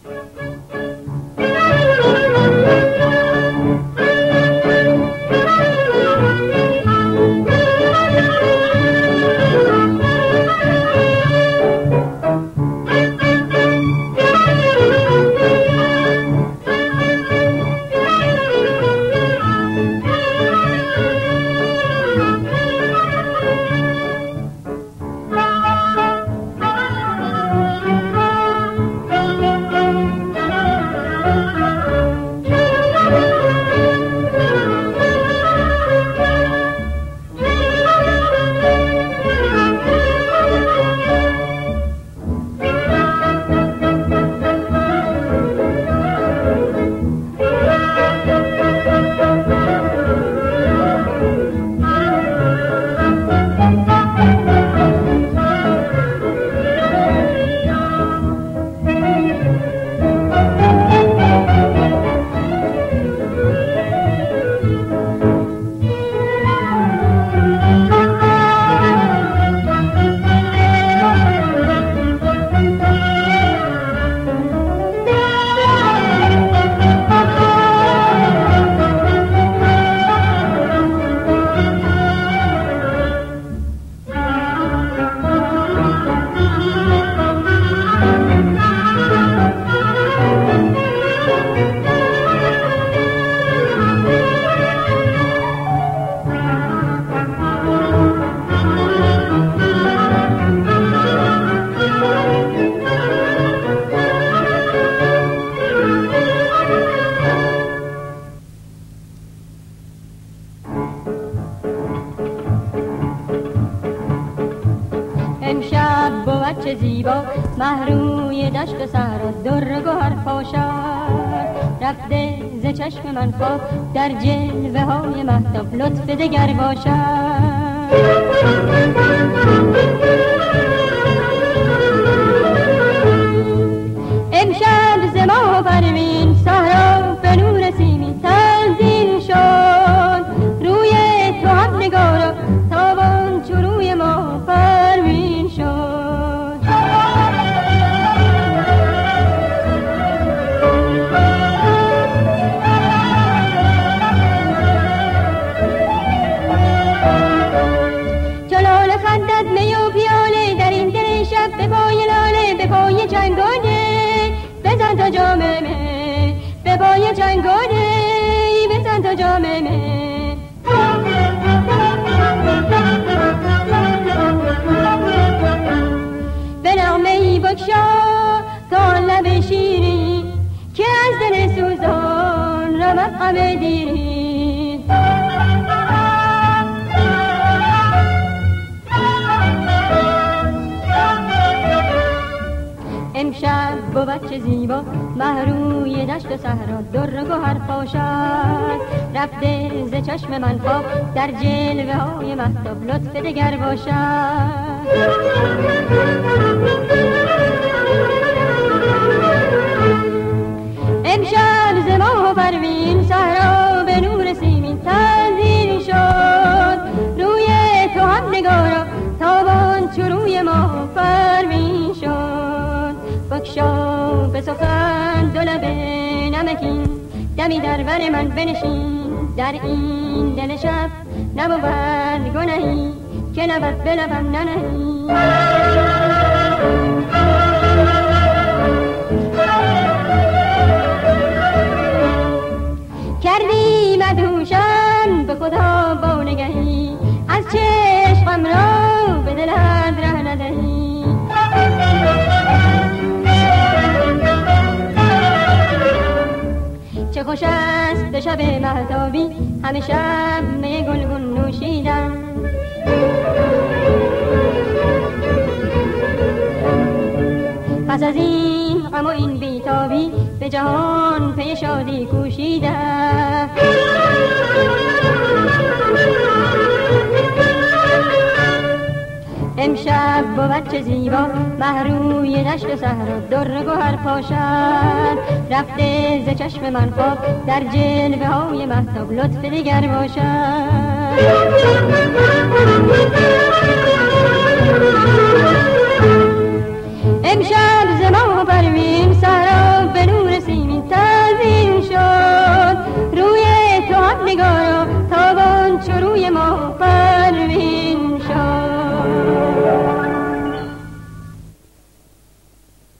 چه زیبا محروی دشت و صحرا در گوهر پاشد رفته ز چشم من خواب در جلوه های مهتاب لطف دگر باشد امشب ز ماه و پروین صحرا به نور سیمین تزیین شد روی تو هم نگارا تابان چو روی ما پروین شد به پای لاله به پای چنگانه بزن تا جامه می به پای چنگانه بزن تا جامه می به نغمه ای بکشا تا لب شیری که از دل سوزان رمق غم دیری امشب بود چه زیبا محروی دشت و صحرا در گوهر پاشد رفته ز چشم من خواب در جلوه های مهتاب لطف دگر باشد امشب ز ماه و پروین صحرا به نور سیمین تزیین شد روی تو هم نگارا تابان چو روی ماه پروین شد بکشا به سخن دو لب نمکین دمی در بر من بنشین در این دل شب نبود گناهی که نبود به لبم ننهی کردی مدهوشم به خدا با نگهی از چشمم را به دلت ره ندهی چه خوش است به شب مهتابی همه شب می گلگون نوشیدم پس از این غم و این بیتابی به جهان پی شادی کوشیدم امشب بود چه زیبا محروی دشت و صحرا در گوهر پاشد رفته ز چشم من خواب در جلوه های مهتاب لطف دگر باشد امشب ز ماه و پروین